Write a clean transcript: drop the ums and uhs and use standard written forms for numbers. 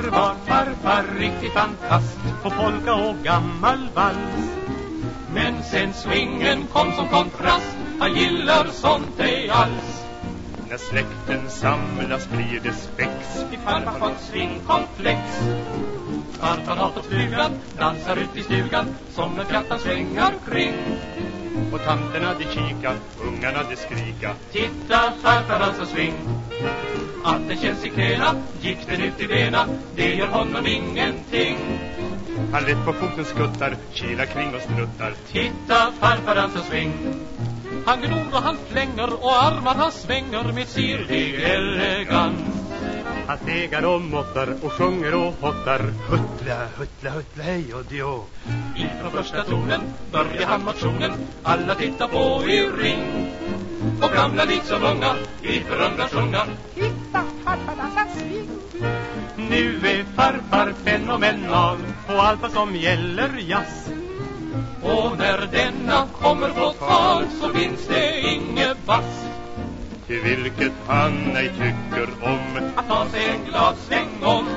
Förr var farfar riktigt fantast på polka och gammal vals. Men sen swingen kom som kontrast, han gillar sånt ej alls. När släkten samlas blir det spex, i farfar fått swingkomplex. Farfar har fått flugan, dansar ut i stugan som en fjattan svänger kring. Och tanterna de kika, ungarna de skrika, titta farfar dansar swing. Att det känns i knäna, gick den ut i bena, det gör honom ingenting. Han lätt på foten skuttar, kilar kring och struttar, titta farfar dansar swing. Han gnor och han flänger och armar han svänger med sirlig elegans. Han stegar och måttar och sjunger och hottar, huttla, huttla, huttla, hej och dio. Ifrån första tonen börjar han motionen, alla tittar på i ring. Och gamla liksom unga, i förundran sjunga, titta farfar dansar swing. Nu är farfar fenomenal på allt vad som gäller jazz. Och när denna kommer på tal så finns det inget bass. Till vilket han ej tycker om att ta sig en glad sväng om.